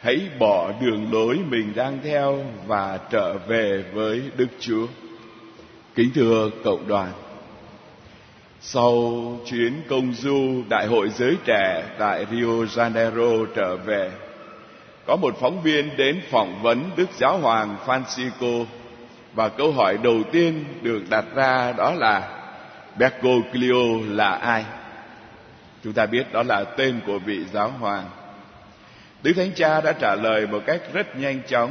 hãy bỏ đường lối mình đang theo và trở về với Đức Chúa. Kính thưa cộng đoàn, sau chuyến công du Đại hội Giới Trẻ tại Rio Janeiro trở về, có một phóng viên đến phỏng vấn Đức Giáo hoàng Francisco, và câu hỏi đầu tiên được đặt ra đó là Bergoglio là ai? Chúng ta biết đó là tên của vị giáo hoàng. Đức Thánh Cha đã trả lời một cách rất nhanh chóng: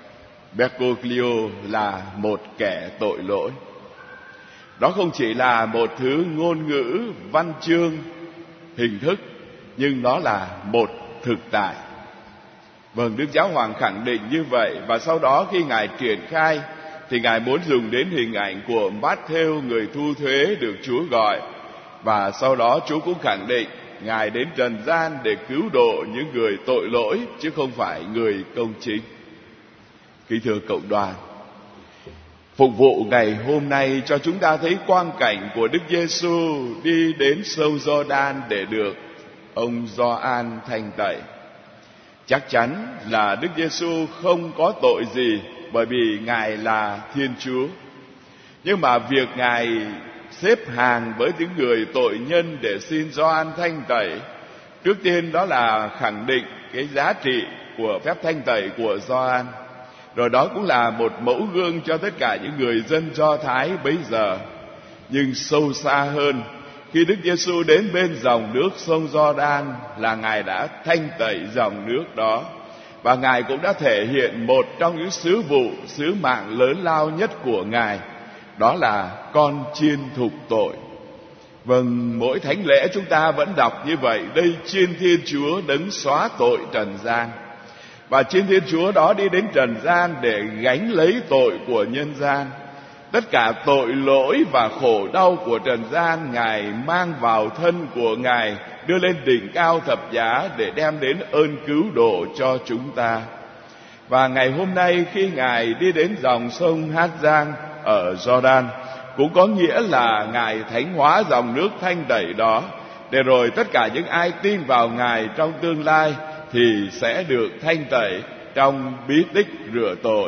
Bergoglio là một kẻ tội lỗi. Đó không chỉ là một thứ ngôn ngữ, văn chương, hình thức, nhưng nó là một thực tại. Vâng, Đức Giáo hoàng khẳng định như vậy, và sau đó khi Ngài triển khai thì Ngài muốn dùng đến hình ảnh của Matthew, người thu thuế được Chúa gọi, và sau đó Chúa cũng khẳng định Ngài đến trần gian để cứu độ những người tội lỗi, chứ không phải người công chính. Kính thưa cộng đoàn, phục vụ ngày hôm nay cho chúng ta thấy quang cảnh của Đức Giêsu đi đến sông Giođan để được ông Gioan thanh tẩy. Chắc chắn là Đức Giêsu không có tội gì, bởi vì Ngài là Thiên Chúa. Nhưng mà việc Ngài xếp hàng với những người tội nhân để xin Gioan thanh tẩy, trước tiên đó là khẳng định cái giá trị của phép thanh tẩy của Gioan. Rồi đó cũng là một mẫu gương cho tất cả những người dân Do Thái bấy giờ. Nhưng sâu xa hơn, khi Đức Giêsu đến bên dòng nước sông Giođan là Ngài đã thanh tẩy dòng nước đó, và Ngài cũng đã thể hiện một trong những sứ vụ, sứ mạng lớn lao nhất của Ngài, đó là con chiên thục tội. Vâng, mỗi thánh lễ chúng ta vẫn đọc như vậy: đây chiên Thiên Chúa đấng xóa tội trần gian. Và chiên Thiên Chúa đó đi đến trần gian để gánh lấy tội của nhân gian. Tất cả tội lỗi và khổ đau của trần gian Ngài mang vào thân của Ngài, đưa lên đỉnh cao thập giá để đem đến ơn cứu độ cho chúng ta. Và ngày hôm nay khi Ngài đi đến dòng sông Hát Giang ở Giođan, cũng có nghĩa là Ngài thánh hóa dòng nước thanh tẩy đó, để rồi tất cả những ai tin vào Ngài trong tương lai thì sẽ được thanh tẩy trong bí tích rửa tội.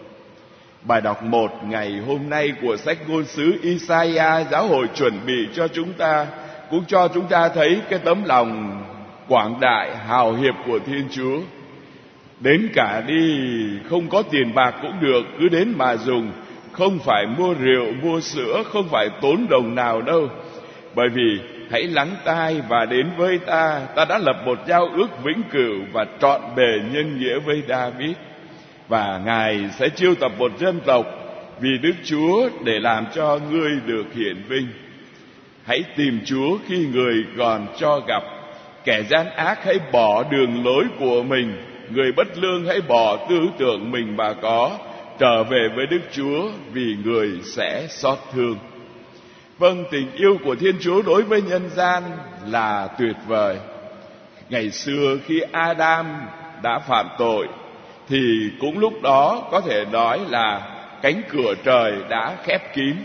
Bài đọc 1 ngày hôm nay của sách ngôn sứ Isaiah giáo hội chuẩn bị cho chúng ta cũng cho chúng ta thấy cái tấm lòng quảng đại hào hiệp của Thiên Chúa. Đến cả đi không có tiền bạc cũng được, cứ đến mà dùng, không phải mua rượu mua sữa, không phải tốn đồng nào đâu. Bởi vì hãy lắng tai và đến với ta, ta đã lập một giao ước vĩnh cửu và trọn bề nhân nghĩa với David. Và Ngài sẽ chiêu tập một dân tộc vì Đức Chúa để làm cho ngươi được hiển vinh. Hãy tìm Chúa khi người còn cho gặp. Kẻ gian ác hãy bỏ đường lối của mình, người bất lương hãy bỏ tư tưởng mình mà có, trở về với Đức Chúa vì người sẽ xót thương. Vâng, tình yêu của Thiên Chúa đối với nhân gian là tuyệt vời. Ngày xưa khi Adam đã phạm tội thì cũng lúc đó có thể nói là cánh cửa trời đã khép kín.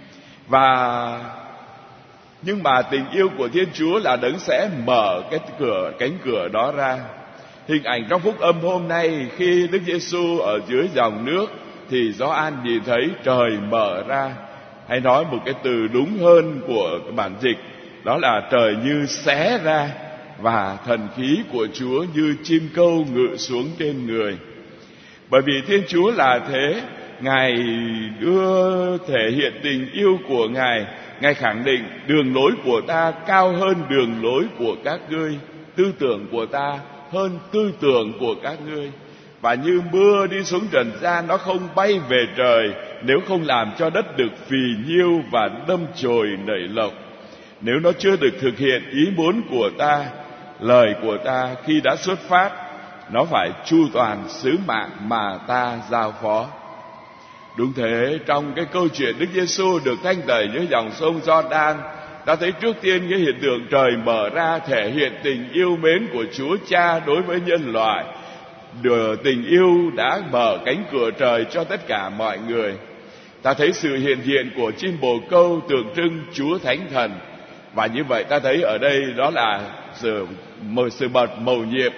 Nhưng mà tình yêu của Thiên Chúa là đấng sẽ mở cánh cửa đó ra. Hình ảnh trong phúc âm hôm nay khi Đức Giêsu ở dưới dòng nước thì Gioan nhìn thấy trời mở ra. Hay nói một cái từ đúng hơn của bản dịch, đó là trời như xé ra và thần khí của Chúa như chim câu ngự xuống trên người. Bởi vì Thiên Chúa là thế, Ngài đưa thể hiện tình yêu của Ngài. Ngài khẳng định đường lối của ta cao hơn đường lối của các ngươi, tư tưởng của ta hơn tư tưởng của các ngươi. Và như mưa đi xuống trần gian, nó không bay về trời nếu không làm cho đất được phì nhiêu và đâm chồi nảy lộc. Nếu nó chưa được thực hiện ý muốn của ta, lời của ta khi đã xuất phát, nó phải chu toàn sứ mạng mà ta giao phó. Đúng thế, trong cái câu chuyện Đức Giêsu được thanh tẩy dưới dòng sông Giođan, ta thấy trước tiên cái hiện tượng trời mở ra thể hiện tình yêu mến của Chúa Cha đối với nhân loại. Tình yêu đã mở cánh cửa trời cho tất cả mọi người. Ta thấy sự hiện diện của chim bồ câu tượng trưng Chúa Thánh Thần. Và như vậy ta thấy ở đây đó là sự bật mầu nhiệm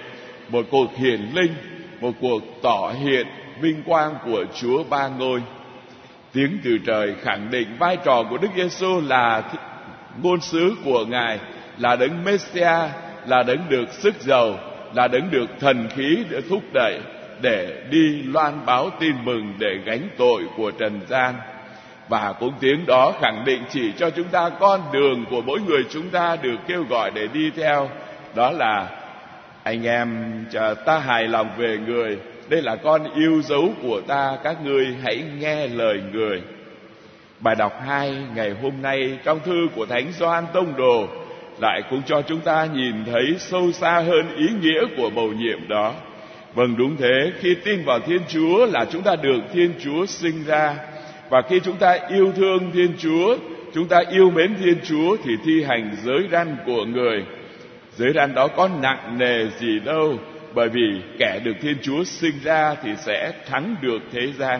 một cuộc hiển linh, một cuộc tỏ hiện vinh quang của Chúa Ba Ngôi. Tiếng từ trời khẳng định vai trò của Đức Giêsu là ngôn sứ của Ngài, là đấng Messiah, là đấng được sức giàu, là đấng được thần khí để thúc đẩy để đi loan báo tin mừng để gánh tội của trần gian. Và cũng tiếng đó khẳng định chỉ cho chúng ta con đường của mỗi người chúng ta được kêu gọi để đi theo. Đó là: anh em ta hài lòng về người, đây là con yêu dấu của ta, các ngươi hãy nghe lời người. Bài đọc 2 ngày hôm nay trong thư của Thánh Gioan Tông Đồ lại cũng cho chúng ta nhìn thấy sâu xa hơn ý nghĩa của bầu nhiệm đó. Vâng, đúng thế, khi tin vào Thiên Chúa là chúng ta được Thiên Chúa sinh ra. Và khi chúng ta yêu thương Thiên Chúa, chúng ta yêu mến Thiên Chúa thì thi hành giới răn của người. Giới răn đó có nặng nề gì đâu, bởi vì kẻ được Thiên Chúa sinh ra thì sẽ thắng được thế gian.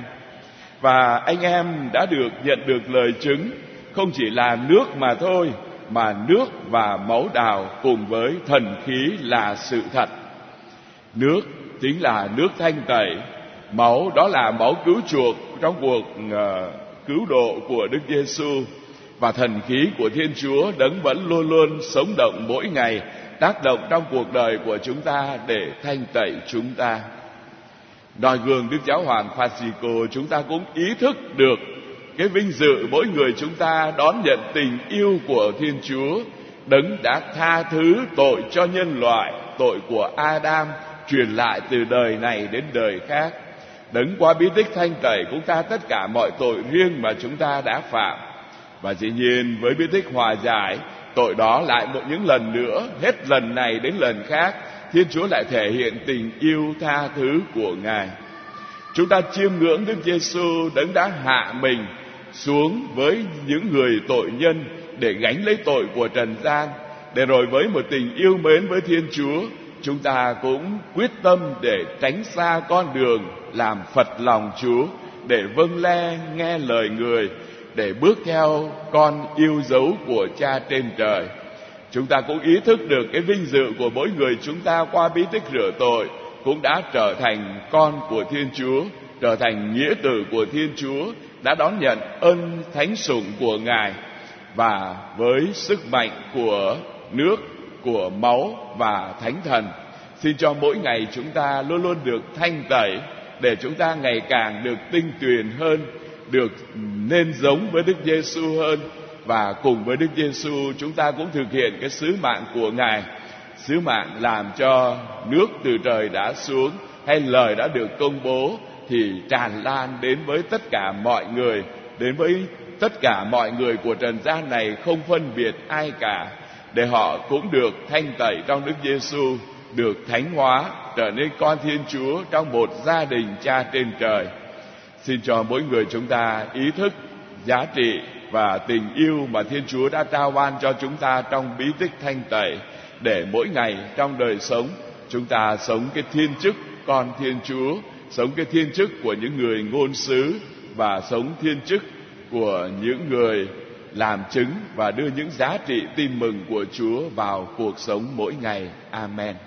Và anh em đã được nhận được lời chứng không chỉ là nước mà thôi, mà nước và máu đào cùng với thần khí là sự thật. Nước chính là nước thanh tẩy, máu đó là máu cứu chuộc trong cuộc cứu độ của Đức Giêsu, và thần khí của Thiên Chúa đấng vẫn luôn luôn sống động mỗi ngày, tác động trong cuộc đời của chúng ta để thanh tẩy chúng ta. Noi gương Đức Giáo hoàng Francisco, chúng ta cũng ý thức được cái vinh dự mỗi người chúng ta đón nhận tình yêu của Thiên Chúa, đấng đã tha thứ tội cho nhân loại, tội của Adam truyền lại từ đời này đến đời khác. Đấng qua bí tích thanh tẩy cũng ta tất cả mọi tội riêng mà chúng ta đã phạm. Và dĩ nhiên với bí tích hòa giải, tội đó lại những lần nữa, hết lần này đến lần khác, Thiên Chúa lại thể hiện tình yêu tha thứ của Ngài. Chúng ta chiêm ngưỡng Đức Giêsu đấng đã hạ mình xuống với những người tội nhân để gánh lấy tội của trần gian, để rồi với một tình yêu mến với Thiên Chúa, chúng ta cũng quyết tâm để tránh xa con đường làm phật lòng Chúa, để vâng le nghe lời người, để bước theo con yêu dấu của Cha trên trời. Chúng ta cũng ý thức được cái vinh dự của mỗi người chúng ta qua bí tích rửa tội cũng đã trở thành con của Thiên Chúa, trở thành nghĩa tử của Thiên Chúa, đã đón nhận ân thánh sủng của Ngài. Và với sức mạnh của nước, của máu và Thánh Thần, xin cho mỗi ngày chúng ta luôn luôn được thanh tẩy, để chúng ta ngày càng được tinh tuyền hơn, được nên giống với Đức Giêsu hơn. Và cùng với Đức Giêsu chúng ta cũng thực hiện cái sứ mạng của Ngài, sứ mạng làm cho nước từ trời đã xuống hay lời đã được công bố thì tràn lan đến với tất cả mọi người, đến với tất cả mọi người của trần gian này, không phân biệt ai cả, để họ cũng được thanh tẩy trong Đức Giêsu, được thánh hóa, trở nên con Thiên Chúa trong một gia đình Cha trên trời. Xin cho mỗi người chúng ta ý thức giá trị và tình yêu mà Thiên Chúa đã trao ban cho chúng ta trong bí tích thanh tẩy, để mỗi ngày trong đời sống chúng ta sống cái thiên chức con Thiên Chúa, sống cái thiên chức của những người ngôn sứ, và sống thiên chức của những người làm chứng và đưa những giá trị tin mừng của Chúa vào cuộc sống mỗi ngày. Amen.